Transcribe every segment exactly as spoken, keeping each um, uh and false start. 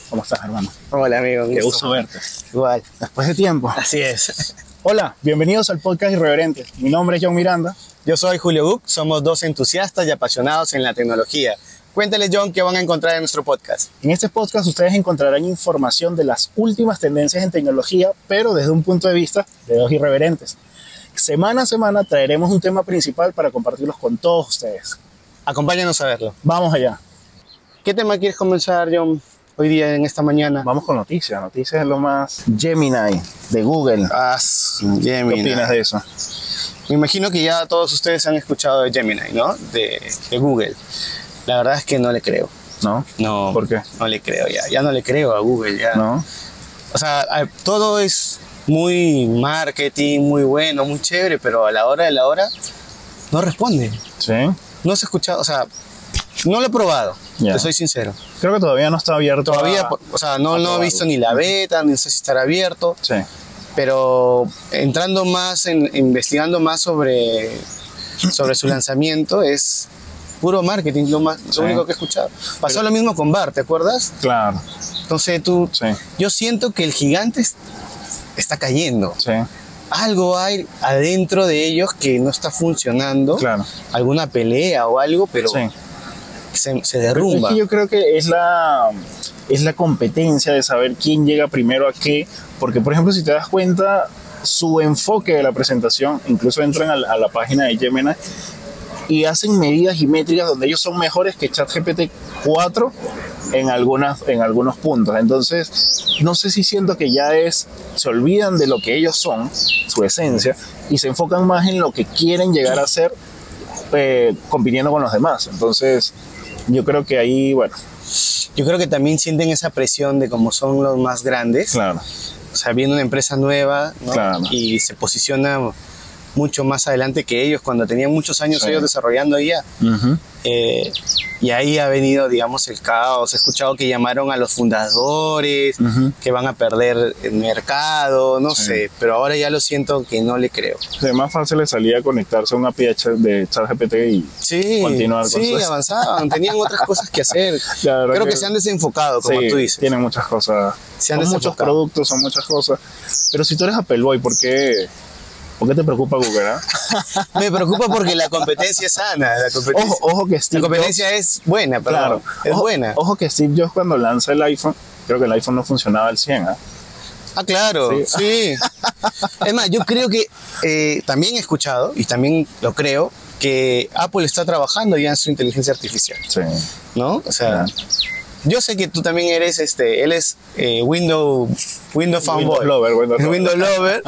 ¿Cómo estás, hermano? Hola, amigo. Qué gusto verte. Igual. Después de tiempo. Así es. Hola, bienvenidos al podcast Irreverente. Mi nombre es John Miranda. Yo soy Julio Buc, somos dos entusiastas y apasionados en la tecnología. Cuéntale, John, qué van a encontrar en nuestro podcast. En este podcast ustedes encontrarán información de las últimas tendencias en tecnología, pero desde un punto de vista de dos irreverentes. Semana a semana traeremos un tema principal para compartirlos con todos ustedes. Acompáñanos a verlo. Vamos allá. ¿Qué tema quieres comenzar, John, hoy día, en esta mañana? Vamos con noticias. Noticias es lo más... Gemini, de Google. Ah, Gemini. ¿Qué opinas de eso? Me imagino que ya todos ustedes han escuchado de Gemini, ¿no? De, de Google. La verdad es que no le creo. ¿No? No. ¿Por qué? No le creo ya. Ya no le creo a Google, ya. ¿No? O sea, todo es muy marketing, muy bueno, muy chévere, pero a la hora de la hora no responde. ¿Sí? No se ha escuchado, o sea, no lo he probado, Ya. te soy sincero. Creo que todavía no está abierto. Todavía, a- o sea, no, a no he probarlo. visto ni la beta, ni sé si estará abierto, Sí. pero entrando más, en, investigando más sobre, sobre su lanzamiento, es puro marketing, lo, más, lo Sí. único que he escuchado. Pasó Pero- lo mismo con Bart, ¿te acuerdas? Claro. Entonces tú, Sí. yo siento que el gigante es- está cayendo. Sí. Algo hay adentro de ellos que no está funcionando, Claro. alguna pelea o algo, pero Sí. se, se derrumba. Es que yo creo que es la, es la competencia de saber quién llega primero a qué, porque por ejemplo si te das cuenta su enfoque de la presentación, incluso entran a la, a la página de Gemini y hacen medidas y métricas donde ellos son mejores que ChatGPT cuatro en, algunas, en algunos puntos. Entonces no sé si siento que ya es, se olvidan de lo que ellos son, su esencia, y se enfocan más en lo que quieren llegar a ser eh, compitiendo con los demás. Entonces yo creo que ahí, bueno, Yo creo que también sienten esa presión de como son los más grandes, claro, o sea, viene una empresa nueva, ¿no? Claro. Y se posiciona mucho más adelante que ellos cuando tenían muchos años Sí. ellos desarrollando ya. uh-huh. Eh, y ahí ha venido, digamos, el caos. He escuchado que llamaron a los fundadores, Ujú. que van a perder el mercado, no Sí. sé, pero ahora ya lo siento que no le creo. Es más fácil le salía conectarse a una P H de ChatGPT y Sí, continuar con sí, sus- avanzaban, tenían otras cosas que hacer. la verdad Creo que, se han desenfocado, como sí, tú dices. tienen muchas cosas, Se han son muchos desenfocado. productos, son muchas cosas, pero si tú eres Apple Boy, ¿por qué, ¿por qué te preocupa Google? ah? Me preocupa porque la competencia es sana. La competencia, Ojo, ojo que la Steve competencia Jobs, es buena, perdón, claro, es ojo, buena. ojo que Steve Jobs cuando lanza el iPhone, creo que el iPhone no funcionaba al cien, ¿ah? Ah, claro, Sí. sí. Es más, yo creo que eh, también he escuchado, y también lo creo, que Apple está trabajando ya en su inteligencia artificial, Sí. ¿no? O sea, Claro. yo sé que tú también eres, este, él es eh, Windows, Windows fanboy. Windows lover, Windows lover. Windows lover,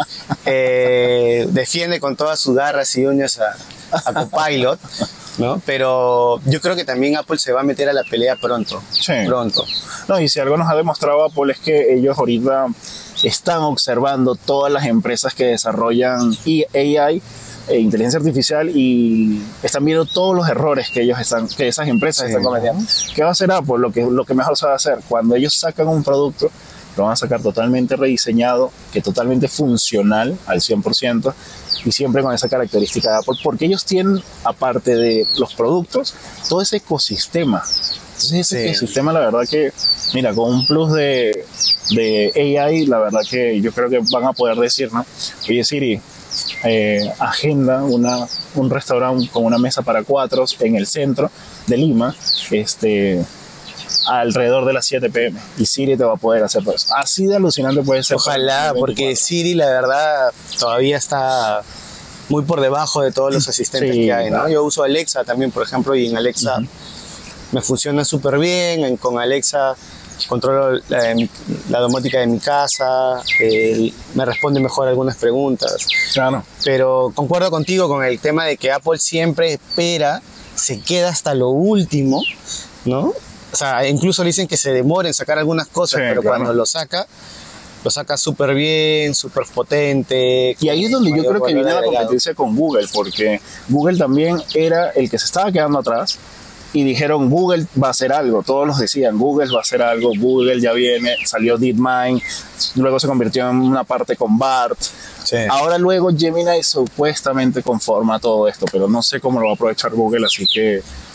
eh, defiende con todas sus garras y uñas a, a Copilot, ¿no? Pero yo creo que también Apple se va a meter a la pelea pronto, Sí. pronto. No, y si algo nos ha demostrado Apple es que ellos ahorita están observando todas las empresas que desarrollan A I, eh, inteligencia artificial, y están viendo todos los errores que ellos están, que esas empresas Sí. están cometiendo. ¿Qué va a hacer Apple? Lo que, lo que mejor sabe hacer, cuando ellos sacan un producto, lo van a sacar totalmente rediseñado, que totalmente funcional al cien por ciento, y siempre con esa característica de Apple, porque ellos tienen, aparte de los productos, todo ese ecosistema. Entonces ese Sí. ecosistema, la verdad que, mira, con un plus de, de A I, la verdad que yo creo que van a poder decir, ¿no? Oye Siri, eh, agenda una, un restaurante con una mesa para cuatro en el centro de Lima, este, alrededor de las siete pe eme, y Siri te va a poder hacer todo eso. Así de alucinante puede ser. Ojalá, porque Siri, la verdad, todavía está muy por debajo de todos los asistentes Sí, que hay, ¿no? claro. Yo uso Alexa también, por ejemplo, y en Alexa Ujú. me funciona súper bien. En- Con Alexa controlo la, la domótica de mi casa, eh, me responde mejor algunas preguntas. Claro. Pero concuerdo contigo con el tema de que Apple siempre espera, se queda hasta lo último, ¿no? O sea, incluso dicen que se demora en sacar algunas cosas, Sí, pero claro. cuando lo saca, lo saca súper bien, súper potente. Y ahí es donde yo mayor creo que valor viene la agregado. competencia con Google, porque Google también era el que se estaba quedando atrás, y dijeron Google va a hacer algo, todos los decían Google va a hacer algo, Google ya viene, salió DeepMind, luego se convirtió en una parte con Bart. Sí. Ahora luego Gemini supuestamente conforma todo esto, pero no sé cómo lo va a aprovechar Google, así que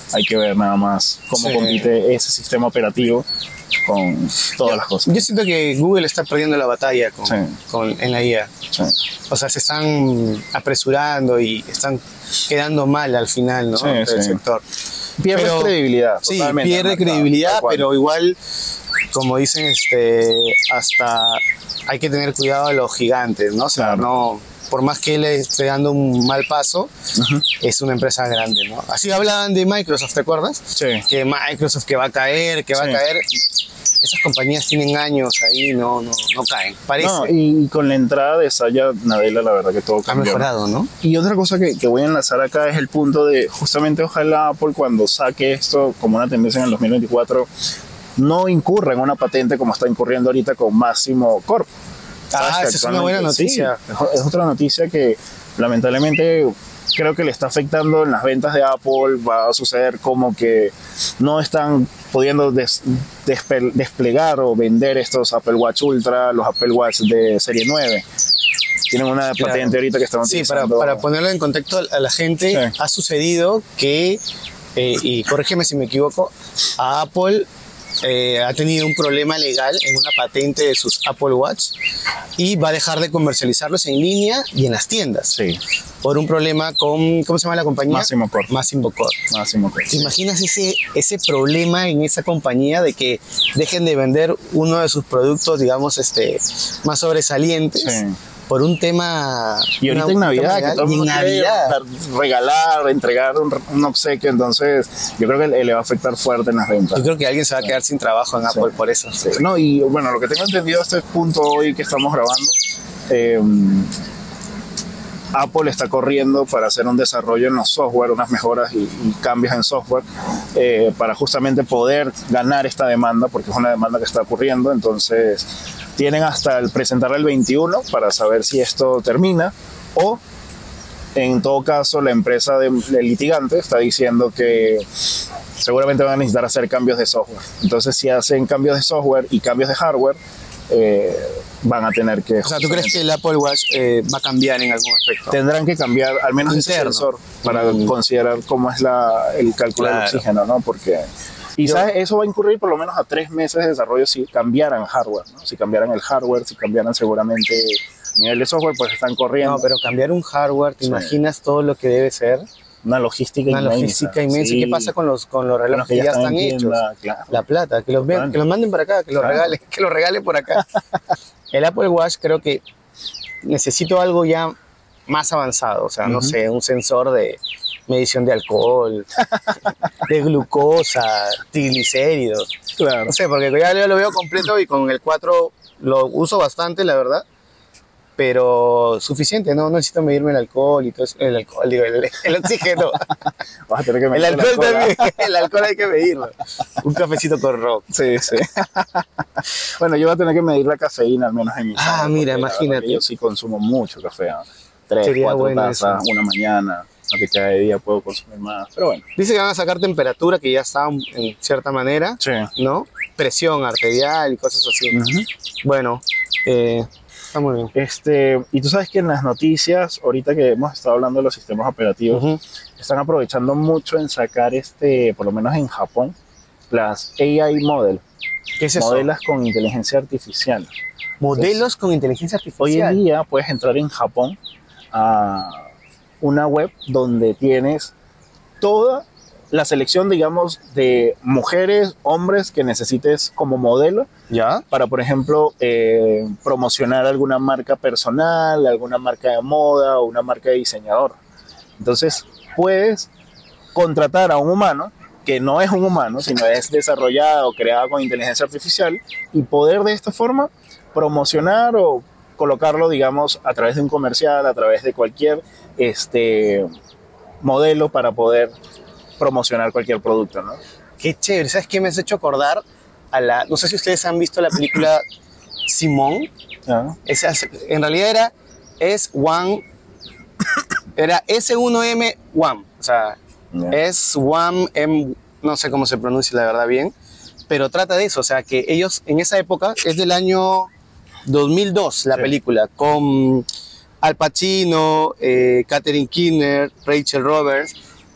hay que ver nada más cómo Sí. compite ese sistema operativo con todas yo, las cosas. yo siento que Google está perdiendo la batalla con, Sí. con, en la I A. Sí. O sea, se están apresurando y están quedando mal al final, ¿no? Sí, Del sí. sector. Pierde Pero- credibilidad. Sí, totalmente, pierde al mercado, credibilidad, tal cual. pero igual, como dicen, este, hasta hay que tener cuidado a los gigantes, ¿no? O sea, Claro. no, por más que le esté dando un mal paso, Ujú. es una empresa grande, ¿no? Así hablaban de Microsoft, ¿te acuerdas? Sí. Que Microsoft que va a caer, que va Sí. a caer. Esas compañías tienen años ahí, no, no, no caen. Parece. No, y con la entrada de Satya Nadella, la verdad que todo ha cambió. mejorado, ¿no? Y otra cosa que, que voy a enlazar acá es el punto de, justamente ojalá Apple cuando saque esto como una tendencia en el dos mil veinticuatro, no incurra en una patente como está incurriendo ahorita con Máximo Corp. Ah, ¿Sabes? Que esa es una buena actualmente- noticia. sí, es, es otra noticia que lamentablemente creo que le está afectando en las ventas de Apple. Va a suceder como que no están pudiendo des- despe- desplegar o vender estos Apple Watch Ultra, los Apple Watch de serie nueve. Tienen una Claro. patente ahorita que están Sí, para, utilizando. para ponerlo en contexto a la gente, Sí. ha sucedido que, eh, y corrígeme si me equivoco, a Apple eh, ha tenido un problema legal en una patente de sus Apple Watch y va a dejar de comercializarlos en línea y en las tiendas Sí, por un problema con, ¿cómo se llama la compañía? Máximo Corp. Máximo Corp. Máximo Corp. ¿Te imaginas ese, ese problema en esa compañía de que dejen de vender uno de sus productos, digamos, este, más sobresalientes? Sí. Por un tema. Y ahorita una- en un Navidad, tema que legal, todo el y en mundo quiere Navidad. dar- regalar, entregar un, un obsequio, entonces yo creo que le, le va a afectar fuerte en las ventas. Yo creo que alguien se va a quedar sin trabajo en Apple por eso. Sí. No, y bueno, lo que tengo entendido a este punto hoy que estamos grabando, eh, Apple está corriendo para hacer un desarrollo en los software, unas mejoras y, y cambios en software, eh, para justamente poder ganar esta demanda, porque es una demanda que está ocurriendo. Entonces, tienen hasta el presentar el veintiuno para saber si esto termina, o en todo caso, la empresa de, del litigante está diciendo que seguramente van a necesitar hacer cambios de software. Entonces, si hacen cambios de software y cambios de hardware, eh, van a tener que... O sea, ¿tú crees que el Apple Watch eh, va a cambiar en algún aspecto? Tendrán que cambiar al menos ese Interno. sensor para Mm. considerar cómo es la, el cálculo Claro. del oxígeno, ¿no? Porque... Y Yo- ¿sabes? Eso va a incurrir por lo menos a tres meses de desarrollo si cambiaran hardware, ¿no? Si cambiaran el hardware, si cambiaran seguramente a nivel de software, pues están corriendo. No, pero cambiar un hardware, ¿te Sí. imaginas todo lo que debe ser? Una logística Una inmensa. logística inmensa. Sí. ¿Y qué pasa con los, con los Con relojes los que ya están en hechos? tienda, claro. La plata, que los, vean, Total. que los manden para acá, que los Claro. regalen, que los regalen por acá. El Apple Watch creo que necesito algo ya más avanzado, o sea, no Ujú. sé, un sensor de medición de alcohol, de glucosa, triglicéridos. Claro. No sé, porque ya yo lo veo completo y con el cuatro lo uso bastante, la verdad. Pero suficiente, no, no necesito medirme el alcohol y todo eso. El alcohol, digo, el, el oxígeno. Vas a tener que El meter alcohol la cola. también, el alcohol hay que medirlo. Un cafecito con rock. Sí, sí. Bueno, yo voy a tener que medir la cafeína al menos en mi Ah, sangre, mira, porque la verdad imagínate. que yo sí consumo mucho café. ¿no? Tres, Sería cuatro bueno tazas, eso. una mañana. Aunque cada día puedo consumir más. Pero bueno. Dice que van a sacar temperatura, que ya está en cierta manera, Sí. ¿no? Presión arterial y cosas así. Bueno, eh, está muy bien. Este, y tú sabes que en las noticias, ahorita que hemos estado hablando de los sistemas operativos, Ujú. están aprovechando mucho en sacar, este, por lo menos en Japón, las A I model, ¿Qué es eso? modelos con inteligencia artificial. Modelos con inteligencia Hoy en artificial. día puedes entrar en Japón a una web donde tienes toda la selección, digamos, de mujeres, hombres que necesites como modelo ¿Ya? para, por ejemplo, eh, promocionar alguna marca personal, alguna marca de moda o una marca de diseñador. Entonces, puedes contratar a un humano que no es un humano, sino es desarrollada o creada con inteligencia artificial, y poder de esta forma promocionar o colocarlo, digamos, a través de un comercial, a través de cualquier este, modelo para poder promocionar cualquier producto, ¿no? Qué chévere. ¿Sabes qué me has hecho acordar? A la, no sé si ustedes han visto la película Simón. ¿Ah? Esa, en realidad era S uno, era S uno M uno. O sea, Ya. S uno M, no sé cómo se pronuncia la verdad bien, pero trata de eso. O sea, que ellos en esa época, es del año dos mil dos la Sí. película, con Al Pacino, eh, Catherine Keener, Rachel Roberts,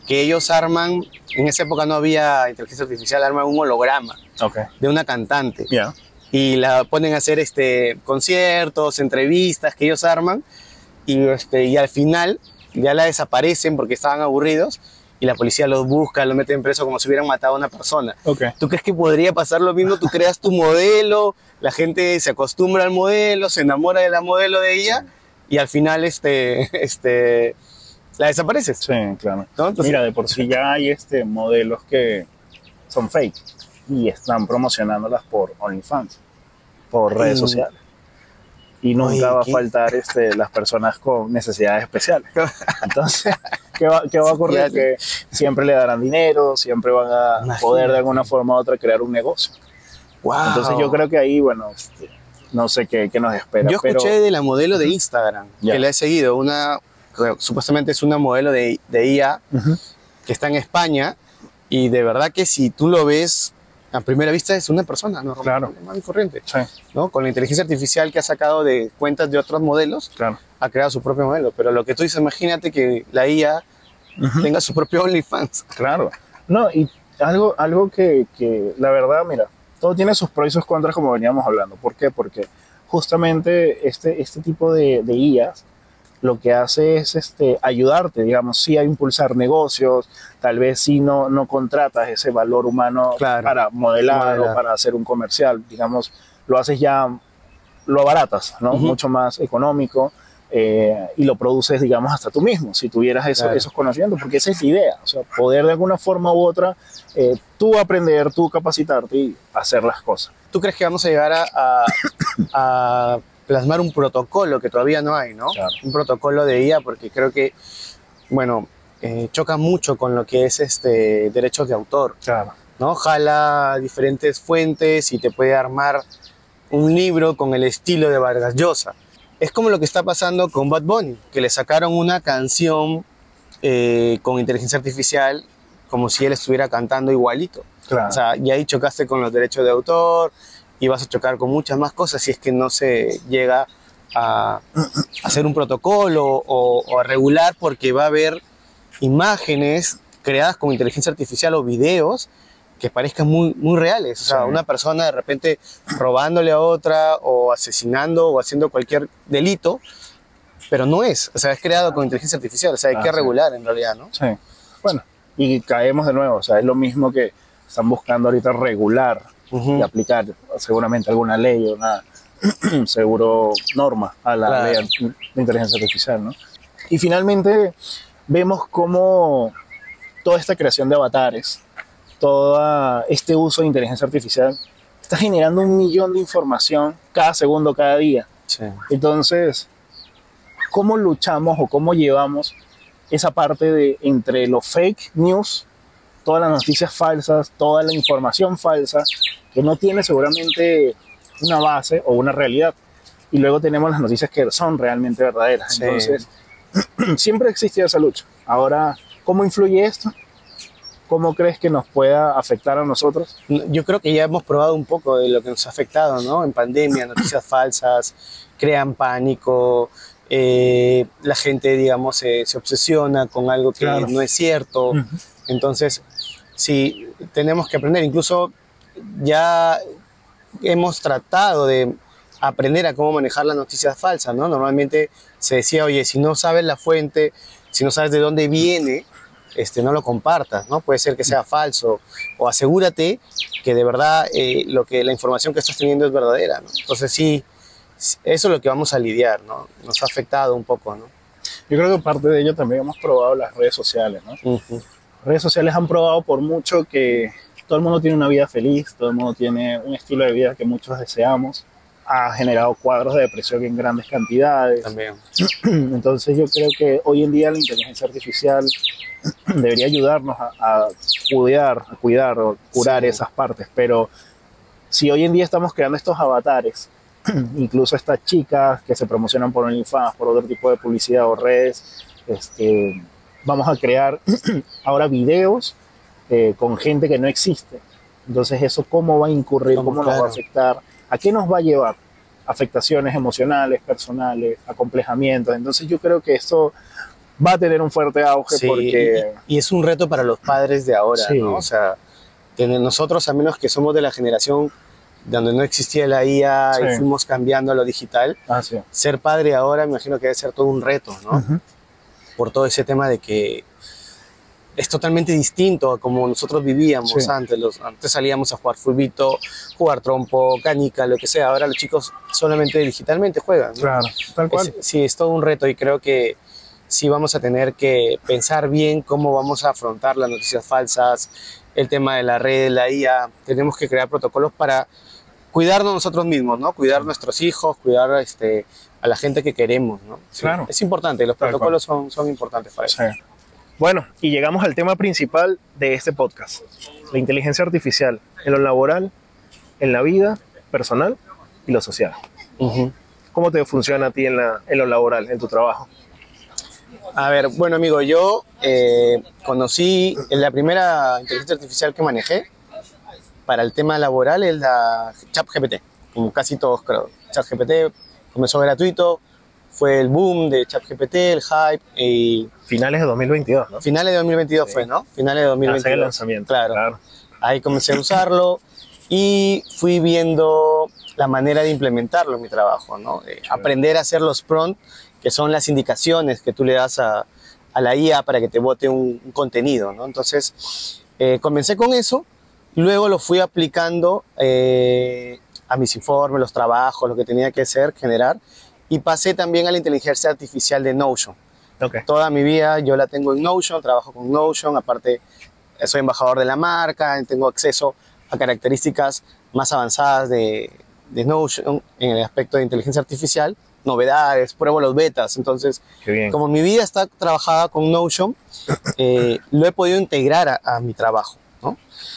que ellos arman, en esa época no había inteligencia artificial, arman un holograma Okay. de una cantante. Ya. Y la ponen a hacer este, conciertos, entrevistas que ellos arman, y, este, y al final ya la desaparecen porque estaban aburridos, y la policía los busca, los meten preso como si hubieran matado a una persona. Okay. ¿Tú crees que podría pasar lo mismo? Tú creas tu modelo, la gente se acostumbra al modelo, se enamora de la modelo de ella, y al final este, este, la desapareces. Sí, claro. ¿No? Entonces, Mira, de por sí ya hay este, modelos que son fake y están promocionándolas por OnlyFans, por redes Mm. sociales. Y nunca Oye, va a ¿qué? faltar este, las personas con necesidades especiales. Entonces, ¿qué va, qué va a ocurrir? Ya- Que siempre le darán dinero, siempre van a Imagínate. poder de alguna forma u otra crear un negocio. wow. Entonces yo creo que ahí, bueno, este, no sé qué, qué nos espera. Yo escuché pero, de la modelo de Instagram, Ya. que la he seguido, una, que supuestamente es una modelo de, de I A, Ujú. que está en España, y de verdad que si tú lo ves a primera vista es una persona normal, Claro. normal y corriente, Sí, ¿no? Con la inteligencia artificial que ha sacado de cuentas de otros modelos, claro. ha creado su propio modelo. Pero lo que tú dices, imagínate que la I A Ujú. tenga su propio OnlyFans. Claro. No, y algo, algo que, que, la verdad, mira, todo tiene sus pros y sus contras como veníamos hablando. ¿Por qué? Porque justamente este, este tipo de, de I As lo que hace es este, ayudarte, digamos, sí a impulsar negocios, tal vez sí no, no contratas ese valor humano Claro. para modelar, Modelar. o para hacer un comercial, digamos, lo haces ya, lo abaratas, ¿no? Ujú. Mucho más económico. Eh, y lo produces, digamos, hasta tú mismo, si tuvieras eso, Claro. esos conocimientos, porque esa es la idea, o sea, poder de alguna forma u otra, eh, tú aprender, tú capacitarte y hacer las cosas. ¿Tú crees que vamos a llegar a, a, a plasmar un protocolo que todavía no hay, ¿no? Claro. Un protocolo de I A, porque creo que, bueno, eh, choca mucho con lo que es este derechos de autor, Claro. ¿no? Jala diferentes fuentes y te puede armar un libro con el estilo de Vargas Llosa. Es como lo que está pasando con Bad Bunny, que le sacaron una canción eh, con inteligencia artificial como si él estuviera cantando igualito. Claro. O sea, y ahí chocaste con los derechos de autor y vas a chocar con muchas más cosas si es que no se llega a, a hacer un protocolo o, o a regular, porque va a haber imágenes creadas con inteligencia artificial o videos que parezcan muy, muy reales. O sea, Sí. una persona de repente robándole a otra o asesinando o haciendo cualquier delito, pero no es. O sea, es creado con inteligencia artificial. O sea, hay Ah, que sí. regular en realidad, ¿no? Sí. Bueno, y caemos de nuevo, o sea, es lo mismo que están buscando ahorita regular Ujú. y aplicar seguramente alguna ley o una seguro norma a la Claro. ley de inteligencia artificial, ¿no? Y finalmente vemos cómo toda esta creación de avatares, todo este uso de inteligencia artificial está generando un millón de información cada segundo, cada día. Sí. Entonces, ¿cómo luchamos o cómo llevamos esa parte de entre los fake news, todas las noticias falsas, toda la información falsa, que no tiene seguramente una base o una realidad? Y luego tenemos las noticias que son realmente verdaderas. Sí. Entonces, siempre existía esa lucha. Ahora, ¿cómo influye esto? ¿Cómo crees que nos pueda afectar a nosotros? Yo creo que ya hemos probado un poco de lo que nos ha afectado, ¿no? En pandemia, noticias falsas, crean pánico, eh, la gente, digamos, se, se obsesiona con algo que Claro. no es cierto. Ujú. Entonces, sí, tenemos que aprender. Incluso ya hemos tratado de aprender a cómo manejar las noticias falsas, ¿no? Normalmente se decía, oye, si no sabes la fuente, si no sabes de dónde viene, este, no lo compartas, ¿no? Puede ser que sea falso, o asegúrate que de verdad eh, lo que, la información que estás teniendo es verdadera, ¿no? Entonces sí, eso es lo que vamos a lidiar, ¿no? Nos ha afectado un poco, ¿no? Yo creo que parte de ello también hemos probado las redes sociales, ¿no? Uh-huh. Las redes sociales han probado por mucho que todo el mundo tiene una vida feliz, todo el mundo tiene un estilo de vida que muchos deseamos. Ha generado cuadros de depresión en grandes cantidades. También. Entonces yo creo que hoy en día la inteligencia artificial debería ayudarnos a, a cuidar, a cuidar o curar Sí. esas partes. Pero si hoy en día estamos creando estos avatares, incluso estas chicas que se promocionan por OnlyFans, por otro tipo de publicidad o redes, este, vamos a crear ahora videos eh, con gente que no existe. Entonces eso cómo va a incurrir, Como cómo nos va claro. a afectar, a qué nos va a llevar, afectaciones emocionales, personales, acomplejamientos. Entonces yo creo que esto va a tener un fuerte auge Sí, porque... y, y es un reto para los padres de ahora, Sí. ¿no? O sea, tener- nosotros, a menos que somos de la generación donde no existía la I A Sí. y fuimos cambiando a lo digital, Ah, sí. ser padre ahora me imagino que debe ser todo un reto, ¿no? Ujú. Por todo ese tema de que es totalmente distinto a como nosotros vivíamos Sí. antes. Los, antes salíamos a jugar fulbito, jugar trompo, canica, lo que sea. Ahora los chicos solamente digitalmente juegan, ¿no? Claro, tal cual. Es- sí, es todo un reto y creo que sí vamos a tener que pensar bien cómo vamos a afrontar las noticias falsas, el tema de la red, la I A. Tenemos que crear protocolos para cuidarnos nosotros mismos, ¿no? Cuidar nuestros hijos, cuidar este, a la gente que queremos, ¿no? Sí, Claro. es importante, los Tal protocolos son, son importantes para eso. Sí. Bueno, y llegamos al tema principal de este podcast, la inteligencia artificial en lo laboral, en la vida personal y lo social. Ujú. ¿Cómo te funciona a ti en, la, en lo laboral, en tu trabajo? A ver, bueno amigo, yo eh, conocí la primera inteligencia artificial que manejé para el tema laboral es la ChatGPT, como casi todos creo. ChatGPT comenzó gratuito, fue el boom de ChatGPT, el hype, y Finales de dos mil veintidós, ¿no? finales de dos mil veintidós Sí. fue, ¿no? Finales de dos mil Hace veintidós. el lanzamiento. Claro. claro. Ahí comencé a usarlo y fui viendo la manera de implementarlo en mi trabajo, ¿no? Eh, aprender a hacer los prompts, que son las indicaciones que tú le das a, a la I A para que te bote un, un contenido, ¿no? Entonces, eh, comencé con eso, luego lo fui aplicando eh, a mis informes, los trabajos, lo que tenía que hacer, generar, y pasé también a la inteligencia artificial de Notion. Ok. Toda mi vida yo la tengo en Notion, trabajo con Notion, aparte soy embajador de la marca, tengo acceso a características más avanzadas de, de Notion en el aspecto de inteligencia artificial, novedades, pruebo los betas. Entonces, Qué bien. como mi vida está trabajada con Notion, eh, lo he podido integrar a, a mi trabajo, ¿no?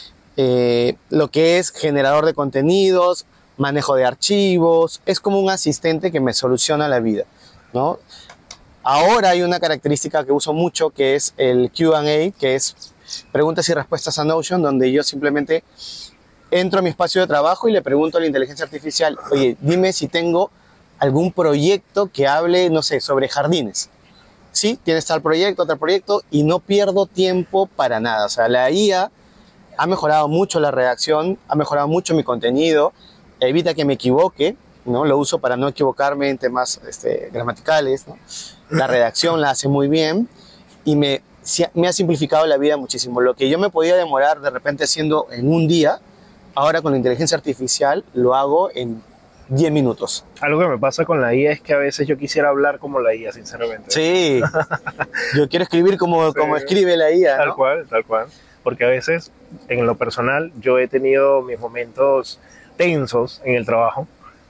Eh, lo que es generador de contenidos, manejo de archivos, es como un asistente que me soluciona la vida, ¿no? Ahora hay una característica que uso mucho que es el Q and A, que es preguntas y respuestas a Notion, donde yo simplemente entro a mi espacio de trabajo y le pregunto a la inteligencia artificial, oye, dime si tengo algún proyecto que hable, no sé, sobre jardines. Sí, tienes tal proyecto, tal proyecto, y no pierdo tiempo para nada. O sea, la I A ha mejorado mucho la redacción, ha mejorado mucho mi contenido, evita que me equivoque, ¿no? Lo uso para no equivocarme en temas este, gramaticales, ¿no? La redacción la hace muy bien y me, me ha simplificado la vida muchísimo. Lo que yo me podía demorar de repente haciendo en un día, ahora con la inteligencia artificial lo hago en diez minutos. Algo que me pasa con la I A es que a veces yo quisiera hablar como la I A, sinceramente. Sí, yo quiero escribir como, Sí. como escribe la I A, Tal ¿no? cual, tal cual. Porque a veces, en lo personal, yo he tenido mis momentos tensos en el trabajo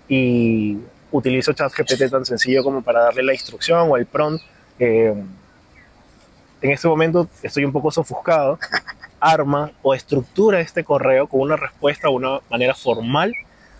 y utilizo ChatGPT tan sencillo como para darle la instrucción o el prompt. Eh, en este momento estoy un poco sofuscado. Arma o estructura este correo con una respuesta o una manera formal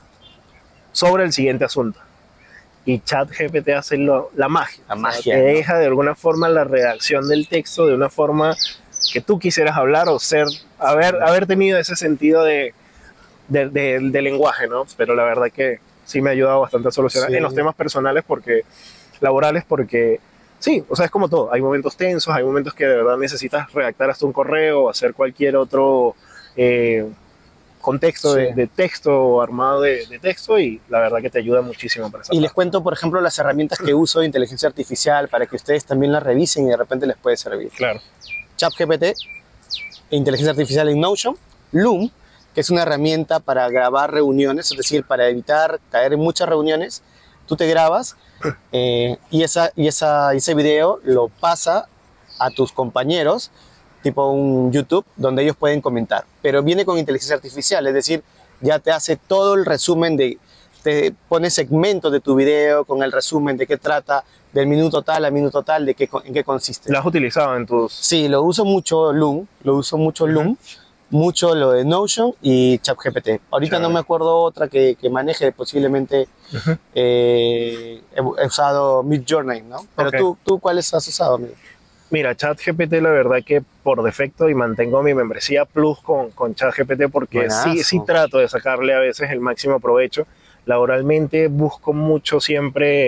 sobre el siguiente asunto. Y ChatGPT hace lo, la magia. La O sea, magia, te ¿no? deja de alguna forma la redacción del texto de una forma que tú quisieras hablar o ser, haber, haber tenido ese sentido de, de, de, de lenguaje, ¿no? Pero la verdad que sí me ha ayudado bastante a solucionar Sí. en los temas personales, porque laborales, porque sí, o sea, es como todo. Hay momentos tensos, hay momentos que de verdad necesitas redactar hasta un correo o hacer cualquier otro eh, contexto Sí. de, de texto o armado de, de texto, y la verdad que te ayuda muchísimo para esa Y les parte. cuento, por ejemplo, las herramientas que uso de inteligencia artificial para que ustedes también las revisen y de repente les puede servir. Claro. ChatGPT, inteligencia artificial en Notion, Loom, que es una herramienta para grabar reuniones, es decir, para evitar caer en muchas reuniones, tú te grabas eh, y, esa, y esa, ese video lo pasa a tus compañeros, tipo un YouTube, donde ellos pueden comentar. Pero viene con inteligencia artificial, es decir, ya te hace todo el resumen de, te pone segmentos de tu video con el resumen de qué trata, del minuto tal al minuto tal, de qué, en qué consiste. ¿Lo has utilizado en tus...? Sí, lo uso mucho Loom, lo uso mucho Loom, mucho lo de Notion y ChatGPT. Ahorita Chévere. no me acuerdo otra que, que maneje, posiblemente Ujú. eh, he, he usado Midjourney, ¿no? Pero Ok. tú, tú, ¿cuáles has usado, amigo? Mira, ChatGPT la verdad que por defecto, y mantengo mi membresía Plus con, con ChatGPT porque Buenazo. sí, sí trato de sacarle a veces el máximo provecho. Laboralmente busco mucho siempre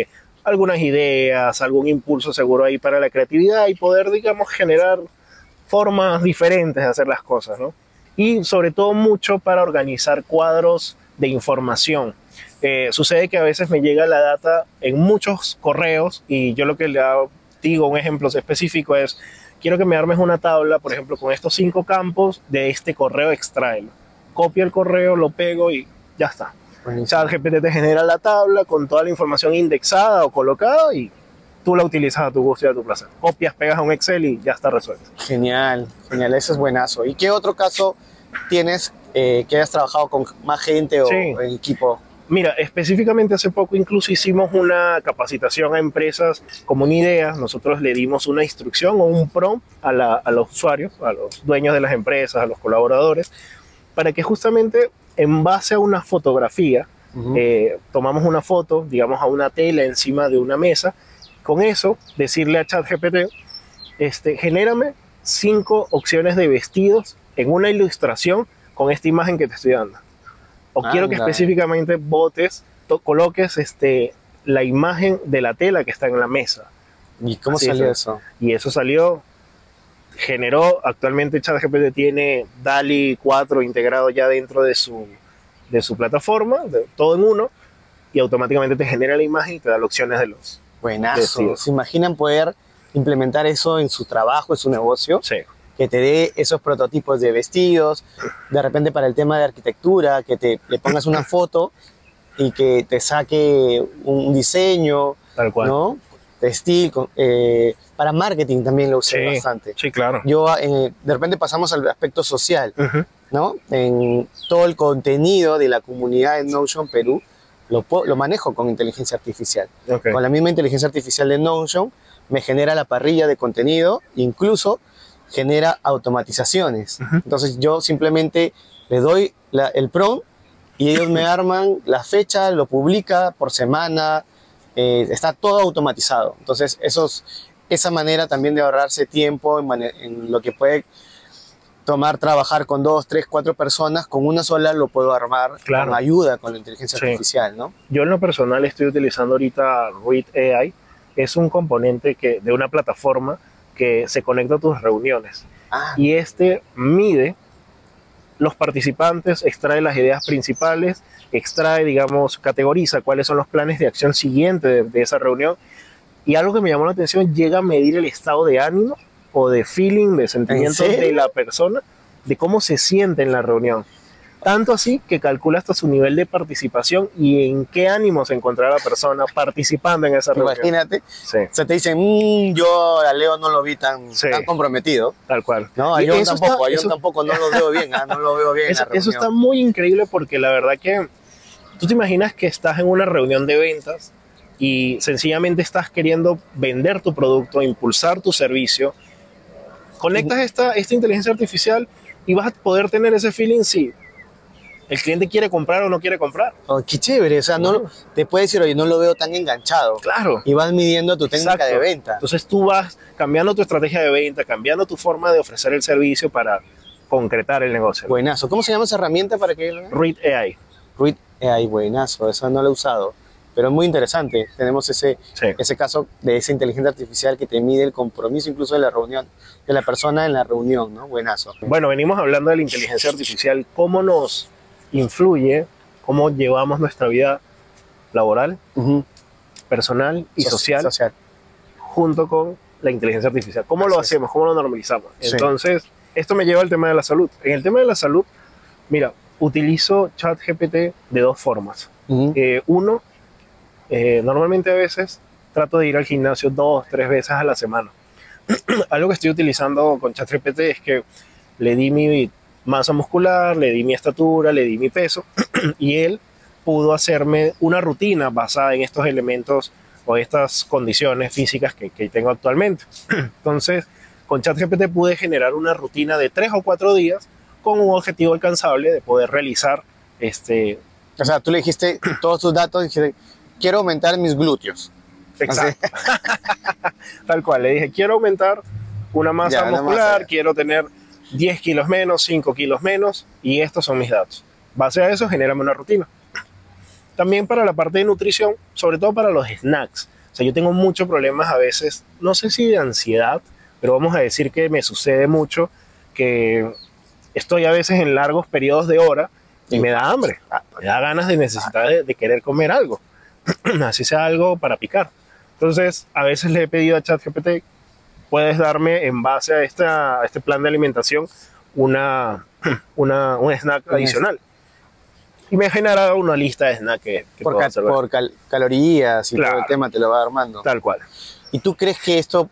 algunas ideas, algún impulso seguro ahí para la creatividad y poder, digamos, generar formas diferentes de hacer las cosas, ¿no? Y sobre todo mucho para organizar cuadros de información. Eh, sucede que a veces me llega la data en muchos correos y yo lo que le digo, un ejemplo específico es, quiero que me armes una tabla, por ejemplo, con estos cinco campos de este correo, extráelo. Copio el correo, lo pego y ya está. ChatGPT te genera la tabla con toda la información indexada o colocada y tú la utilizas a tu gusto y a tu placer. Copias, pegas a un Excel y ya está resuelto. Genial, genial, eso es buenazo. ¿Y qué otro caso tienes eh, que hayas trabajado con más gente o Sí. en equipo? Mira, específicamente hace poco incluso hicimos una capacitación a empresas como una idea. Nosotros le dimos una instrucción o un prompt a, la, a los usuarios, a los dueños de las empresas, a los colaboradores, para que justamente en base a una fotografía, uh-huh. eh, tomamos una foto, digamos, a una tela encima de una mesa. Con eso, decirle a ChatGPT, este, genérame cinco opciones de vestidos en una ilustración con esta imagen que te estoy dando. O Anda. quiero que específicamente botes, to, coloques este, la imagen de la tela que está en la mesa. ¿Y cómo Así salió es. eso? Y eso salió, generó, actualmente ChatGPT tiene DALL-E cuatro integrado ya dentro de su, de su plataforma, de, todo en uno, y automáticamente te genera la imagen y te da las opciones de los Buenazo. vestidos. ¿Se imaginan poder implementar eso en su trabajo, en su negocio? Sí. Que te dé esos prototipos de vestidos, de repente para el tema de arquitectura, que te le pongas una foto y que te saque un diseño, tal cual, ¿no? Textil, eh, para marketing también lo usé sí, bastante. Sí, claro. Yo, eh, de repente pasamos al aspecto social, uh-huh. ¿no? En todo el contenido de la comunidad de Notion Perú, lo, lo manejo con inteligencia artificial. Okay. Con la misma inteligencia artificial de Notion, me genera la parrilla de contenido, incluso genera automatizaciones. Uh-huh. Entonces yo simplemente le doy la, el prompt y ellos me arman la fecha, lo publica por semana, eh, está todo automatizado. Entonces esos, esa manera también de ahorrarse tiempo en, en lo que puede tomar trabajar con dos, tres, cuatro personas, con una sola lo puedo armar, claro, con ayuda con la inteligencia sí. artificial, ¿no? Yo en lo personal estoy utilizando ahorita Read A I, es un componente que, de una plataforma que se conecta a tus reuniones. Ah. Y este mide los participantes, extrae las ideas principales, extrae, digamos, categoriza cuáles son los planes de acción siguientes de, de esa reunión. Y algo que me llamó la atención, llega a medir el estado de ánimo o de feeling, de sentimiento de la persona, de cómo se siente en la reunión. Tanto así que calcula hasta su nivel de participación y en qué ánimo se encontrará la persona participando en esa reunión. Imagínate, sí. O sea, te dicen, mmm, yo a Leo no lo vi tan, sí. tan comprometido. Tal cual. No, a John tampoco, está, a John eso, tampoco no lo veo bien, ¿eh? no lo veo bien eso, en la eso está muy increíble porque la verdad que tú te imaginas que estás en una reunión de ventas y sencillamente estás queriendo vender tu producto, impulsar tu servicio, conectas esta, esta inteligencia artificial y vas a poder tener ese feeling si el cliente quiere comprar o no quiere comprar. Oh, qué chévere, o sea, no, no, te puede decir, oye, no lo veo tan enganchado. Claro. Y vas midiendo tu técnica Exacto. de venta. Entonces tú vas cambiando tu estrategia de venta, cambiando tu forma de ofrecer el servicio para concretar el negocio. Buenazo. ¿Cómo se llama esa herramienta para que lo Read A I. Read A I, buenazo, esa no la he usado. Pero es muy interesante. Tenemos ese, sí. ese caso de esa inteligencia artificial que te mide el compromiso incluso de la reunión, de la persona en la reunión, ¿no? Buenazo. Bueno, venimos hablando de la inteligencia artificial, cómo nos influye, cómo llevamos nuestra vida laboral, uh-huh. personal y so- social, social, junto con la inteligencia artificial. ¿Cómo Así lo hacemos? Es. ¿Cómo lo normalizamos? Sí. Entonces, esto me lleva al tema de la salud. En el tema de la salud, mira, utilizo ChatGPT de dos formas. Uh-huh. Eh, uno, eh, normalmente a veces trato de ir al gimnasio dos, tres veces a la semana. Algo que estoy utilizando con ChatGPT es que le di mi masa muscular, le di mi estatura, le di mi peso y él pudo hacerme una rutina basada en estos elementos o estas condiciones físicas que, que tengo actualmente. Entonces, con ChatGPT pude generar una rutina de tres o cuatro días con un objetivo alcanzable de poder realizar este... O sea, tú le dijiste todos tus datos y dijiste, quiero aumentar mis glúteos. Exacto. Tal cual, le dije, quiero aumentar una masa ya, muscular, masa. quiero tener diez kilos menos, cinco kilos menos, y estos son mis datos. Base a eso, genérame una rutina. También para la parte de nutrición, sobre todo para los snacks. O sea, yo tengo muchos problemas a veces, no sé si de ansiedad, pero vamos a decir que me sucede mucho que estoy a veces en largos periodos de hora y me da hambre, me da ganas de necesidad de, de querer comer algo, así sea algo para picar. Entonces, a veces le he pedido a ChatGPT, puedes darme en base a, esta, a este plan de alimentación una, una, un snack adicional. Y me genera una lista de snacks que, que por, puedo ca observar. por cal calorías y Claro. todo el tema te lo va armando. Tal cual. ¿Y tú crees que esto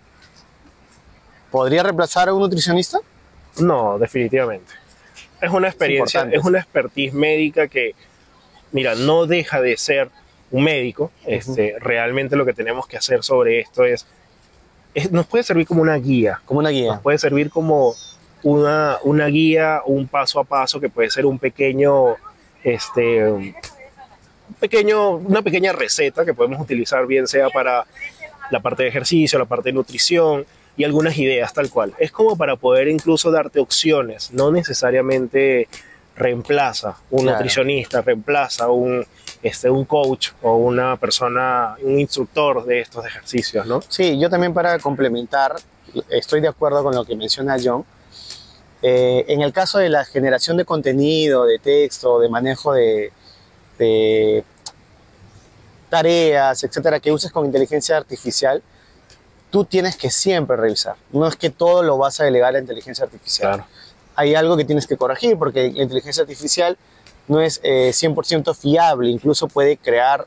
podría reemplazar a un nutricionista? No, definitivamente. Es una experiencia, importante. es una expertise médica que, mira, no deja de ser un médico. Este, realmente lo que tenemos que hacer sobre esto es, es, nos puede servir como una guía, Como una guía. nos puede servir como una, una guía, un paso a paso que puede ser un pequeño, este, un pequeño, una pequeña receta que podemos utilizar, bien sea para la parte de ejercicio, la parte de nutrición y algunas ideas tal cual. Es como para poder incluso darte opciones, no necesariamente reemplaza un Claro. nutricionista, reemplaza un, este, un coach o una persona, un instructor de estos ejercicios, ¿no? Sí, yo también para complementar, estoy de acuerdo con lo que menciona John. Eh, en el caso de la generación de contenido, de texto, de manejo de, de tareas, etcétera, que uses con inteligencia artificial, tú tienes que siempre revisar. No es que todo lo vas a delegar a la inteligencia artificial. Claro. Hay algo que tienes que corregir porque la inteligencia artificial no es eh, cien por ciento fiable, incluso puede crear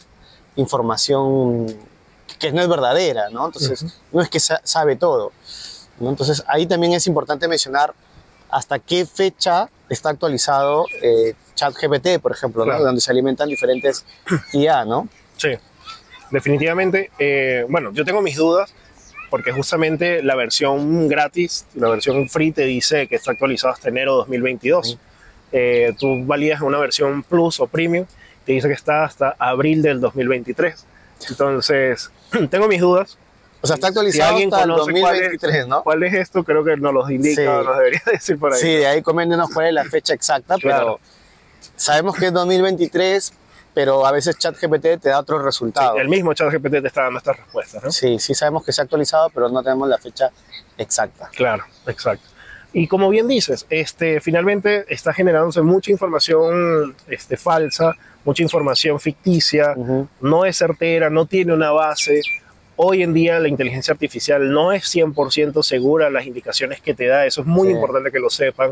información que no es verdadera, ¿no? Entonces, uh-huh. no es que sa sabe todo, ¿no? Entonces, ahí también es importante mencionar hasta qué fecha está actualizado eh, ChatGPT, por ejemplo, claro. ¿no? Donde se alimentan diferentes I A, ¿no? Sí, definitivamente. Eh, bueno, yo tengo mis dudas porque justamente la versión gratis, la versión free te dice que está actualizado hasta enero de dos mil veintidós. Sí. Eh, tú validas una versión plus o premium, te dice que está hasta abril del dos mil veintitrés. Entonces, tengo mis dudas. O sea, está actualizado si hasta el dos mil veintitrés, cuál es, ¿no? ¿Cuál es esto? Creo que nos lo indica, sí. nos debería decir por ahí. Sí, de ahí coméntenos cuál es la fecha exacta, claro. pero sabemos que es dos mil veintitrés, pero a veces ChatGPT te da otros resultados. Sí, el mismo ChatGPT te está dando estas respuestas, ¿no? Sí, sí sabemos que se ha actualizado, pero no tenemos la fecha exacta. Claro, exacto. Y como bien dices, este, finalmente está generándose mucha información este, falsa, mucha información ficticia, uh-huh. no es certera, no tiene una base. Hoy en día la inteligencia artificial no es cien por ciento segura las indicaciones que te da, eso es muy sí. importante que lo sepan.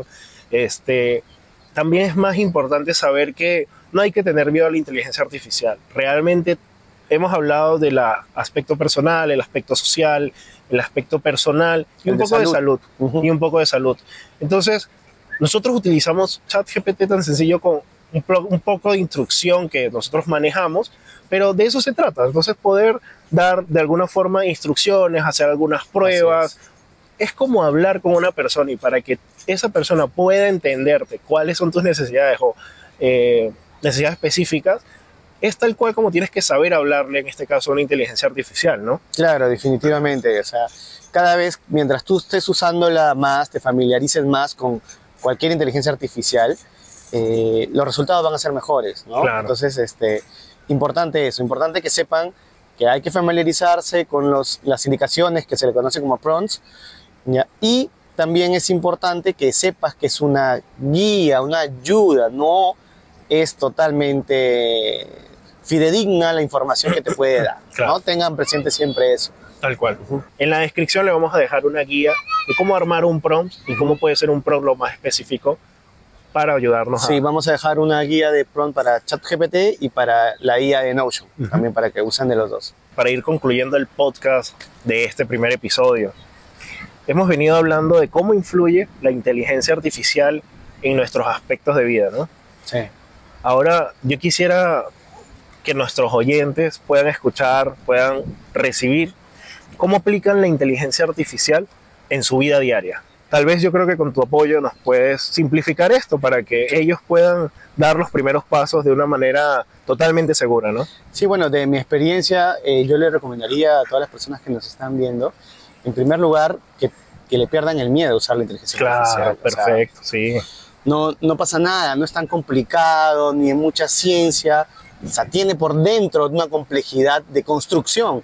Este, también es más importante saber que no hay que tener miedo a la inteligencia artificial. Realmente hemos hablado del aspecto personal, el aspecto social, el aspecto personal y un de poco salud. de salud. Uh-huh. Y un poco de salud. Entonces, nosotros utilizamos ChatGPT tan sencillo con un, un poco de instrucción que nosotros manejamos, pero de eso se trata. Entonces, poder dar de alguna forma instrucciones, hacer algunas pruebas. Es. es como hablar con una persona y para que esa persona pueda entenderte cuáles son tus necesidades o eh, necesidades específicas, es tal cual como tienes que saber hablarle, en este caso, a una inteligencia artificial, ¿no? Claro, definitivamente. O sea, cada vez, mientras tú estés usándola más, te familiarices más con cualquier inteligencia artificial, eh, los resultados van a ser mejores, ¿no? Claro. Entonces, este, importante eso, importante que sepan que hay que familiarizarse con los, las indicaciones que se le conoce como prompts, ¿ya? Y también es importante que sepas que es una guía, una ayuda, no es totalmente fidedigna la información que te puede dar. Claro. ¿No? Tengan presente siempre eso. Tal cual. Uh-huh. En la descripción le vamos a dejar una guía de cómo armar un prompt y cómo puede ser un prompt lo más específico para ayudarnos sí, a... Sí, vamos a dejar una guía de prompt para ChatGPT y para la I A de Notion, uh-huh. también para que usen de los dos. Para ir concluyendo el podcast de este primer episodio, hemos venido hablando de cómo influye la inteligencia artificial en nuestros aspectos de vida, ¿no? Sí. Ahora, yo quisiera que nuestros oyentes puedan escuchar, puedan recibir cómo aplican la inteligencia artificial en su vida diaria. Tal vez yo creo que con tu apoyo nos puedes simplificar esto para que ellos puedan dar los primeros pasos de una manera totalmente segura, ¿no? Sí, bueno, de mi experiencia, eh, yo le recomendaría a todas las personas que nos están viendo, en primer lugar, que, que le pierdan el miedo a usar la inteligencia claro, artificial. Perfecto, o sea, sí. No, no pasa nada, no es tan complicado, ni en mucha ciencia. O sea, tiene por dentro una complejidad de construcción,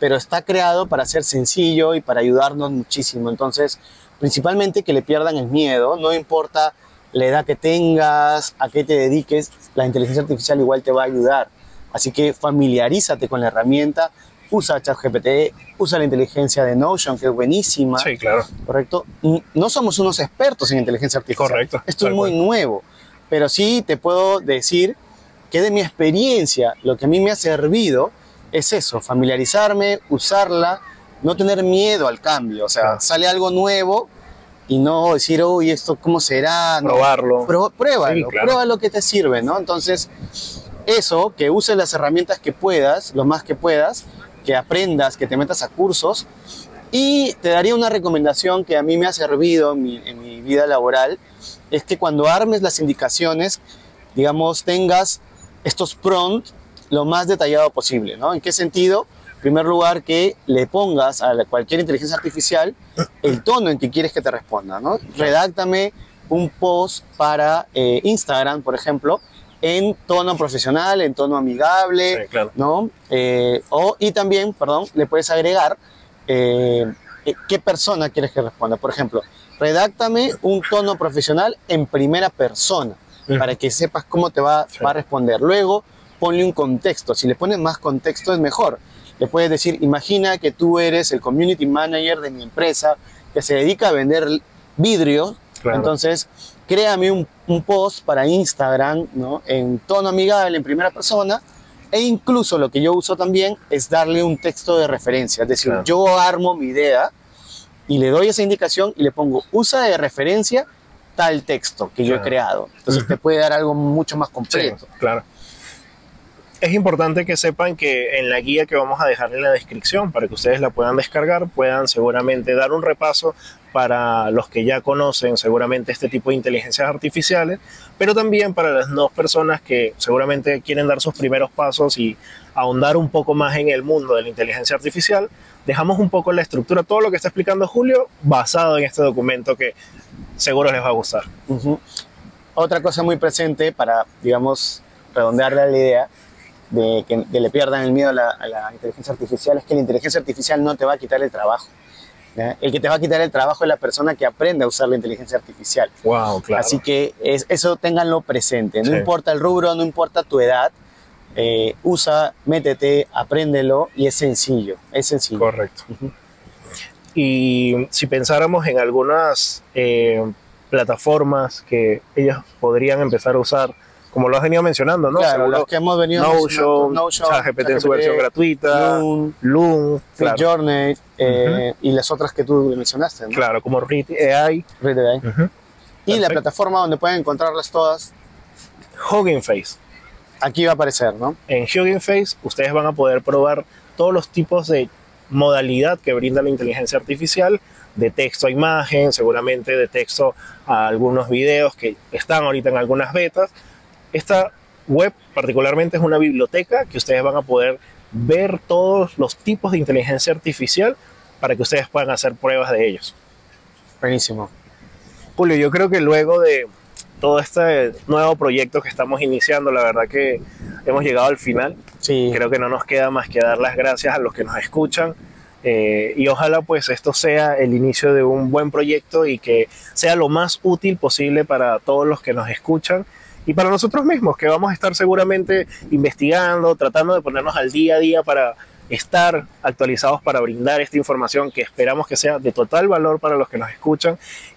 pero está creado para ser sencillo y para ayudarnos muchísimo. Entonces, principalmente que le pierdan el miedo, no importa la edad que tengas, a qué te dediques, la inteligencia artificial igual te va a ayudar. Así que familiarízate con la herramienta, usa ChatGPT, usa la inteligencia de Notion, que es buenísima. Sí, claro. ¿Correcto? No somos unos expertos en inteligencia artificial. Correcto. Esto es muy nuevo, pero sí te puedo decir que de mi experiencia, lo que a mí me ha servido es eso, familiarizarme, usarla, no tener miedo al cambio. O sea, Claro. sale algo nuevo y no decir, uy, ¿esto cómo será? No, Probarlo. Pró- pruébalo, Sí, claro. prueba lo que te sirve, ¿no? Entonces, eso, que uses las herramientas que puedas, lo más que puedas, que aprendas, que te metas a cursos. Y te daría una recomendación que a mí me ha servido en mi, en mi vida laboral, es que cuando armes las indicaciones, digamos, tengas estos prompts lo más detallado posible, ¿no? ¿En qué sentido? En primer lugar, que le pongas a la- cualquier inteligencia artificial el tono en que quieres que te responda, ¿no? Redáctame un post para eh, Instagram, por ejemplo, en tono profesional, en tono amigable, Sí, claro. ¿no? Eh, o, y también, perdón, le puedes agregar eh, eh, qué persona quieres que responda. Por ejemplo, redáctame un tono profesional en primera persona, Ujú. para que sepas cómo te va, Sí. va a responder. Luego, ponle un contexto. Si le pones más contexto es mejor. Le puedes decir, imagina que tú eres el community manager de mi empresa que se dedica a vender vidrios. Claro. Entonces, créame un, un post para Instagram, ¿no? En tono amigable, en primera persona. E incluso lo que yo uso también es darle un texto de referencia. Es decir, Claro. yo armo mi idea y le doy esa indicación y le pongo, usa de referencia tal texto que yo he Claro. creado. Entonces te puede dar algo mucho más completo. Sí, claro. Es importante que sepan que en la guía que vamos a dejar en la descripción, para que ustedes la puedan descargar, puedan seguramente dar un repaso para los que ya conocen seguramente este tipo de inteligencias artificiales, pero también para las nuevas personas que seguramente quieren dar sus primeros pasos y ahondar un poco más en el mundo de la inteligencia artificial. Dejamos un poco la estructura, todo lo que está explicando Julio, basado en este documento que seguro les va a gustar. Ujú. Otra cosa muy presente para, digamos, redondearle la idea de que, que le pierdan el miedo a la, a la inteligencia artificial es que la inteligencia artificial no te va a quitar el trabajo. ¿Ya? El que te va a quitar el trabajo es la persona que aprende a usar la inteligencia artificial. Wow, claro. Así que es, eso ténganlo presente. No Sí. importa el rubro, no importa tu edad, eh, usa, métete, apréndelo y es sencillo. Es sencillo. Correcto. Ujú. Y si pensáramos en algunas eh, plataformas que ellos podrían empezar a usar, como lo has venido mencionando, ¿no? Claro, Seguro los que hemos venido Notion, mencionando, ChatGPT en su versión gratuita, Loom, Loom, claro, Midjourney, eh, y las otras que tú mencionaste, ¿no? claro, como Read A I, Read A I. ujú. Y la Perfecto. plataforma donde pueden encontrarlas todas, Hugging Face. aquí va a aparecer, ¿no? En Hugging Face ustedes van a poder probar todos los tipos de modalidad que brinda la inteligencia artificial, de texto a imagen, seguramente de texto a algunos videos que están ahorita en algunas betas. Esta web particularmente es una biblioteca que ustedes van a poder ver todos los tipos de inteligencia artificial para que ustedes puedan hacer pruebas de ellos. Buenísimo. Julio, yo creo que luego de todo este nuevo proyecto que estamos iniciando, la verdad que hemos llegado al final. Sí, Creo que no nos queda más que dar las gracias a los que nos escuchan, eh, y ojalá pues esto sea el inicio de un buen proyecto y que sea lo más útil posible para todos los que nos escuchan y para nosotros mismos, que vamos a estar seguramente investigando, tratando de ponernos al día a día para estar actualizados, para brindar esta información que esperamos que sea de total valor para los que nos escuchan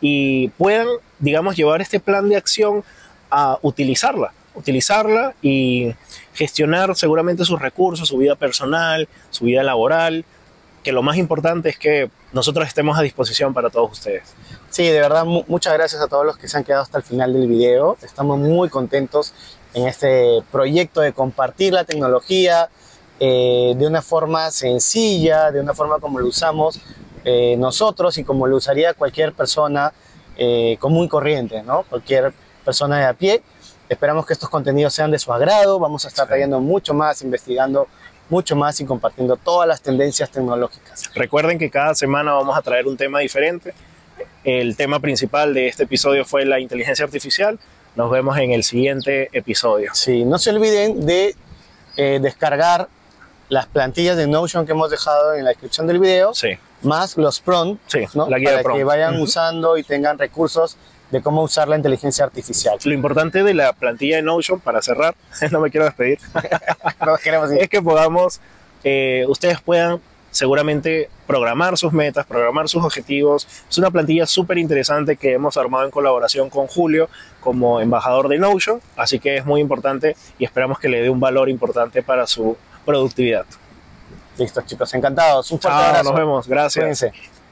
y puedan, digamos, llevar este plan de acción a utilizarla, utilizarla y gestionar seguramente sus recursos, su vida personal, su vida laboral, que lo más importante es que nosotros estemos a disposición para todos ustedes. sí, de verdad, mu- muchas gracias a todos los que se han quedado hasta el final del video. Estamos muy contentos en este proyecto de compartir la tecnología eh, de una forma sencilla, de una forma como lo usamos eh, nosotros y como lo usaría cualquier persona eh, común y corriente, ¿no? Cualquier persona de a pie. Esperamos que estos contenidos sean de su agrado. Vamos a estar Sí. trayendo mucho más, investigando mucho más y compartiendo todas las tendencias tecnológicas. Recuerden que cada semana vamos a traer un tema diferente. El tema principal de este episodio fue la inteligencia artificial. Nos vemos en el siguiente episodio. Sí, no se olviden de eh, descargar las plantillas de Notion que hemos dejado en la descripción del video, Sí. más los prompts, Sí, ¿no? la guía de para que prompts. vayan Ujú. usando y tengan recursos de cómo usar la inteligencia artificial. Lo importante de la plantilla de Notion, para cerrar, no me quiero despedir, No queremos ir. es que podamos, eh, ustedes puedan seguramente programar sus metas, programar sus objetivos. Es una plantilla súper interesante que hemos armado en colaboración con Julio como embajador de Notion, así que es muy importante y esperamos que le dé un valor importante para su productividad. Listo, chicos, encantados. Un fuerte Chao, abrazo. nos vemos, gracias. Cuídense.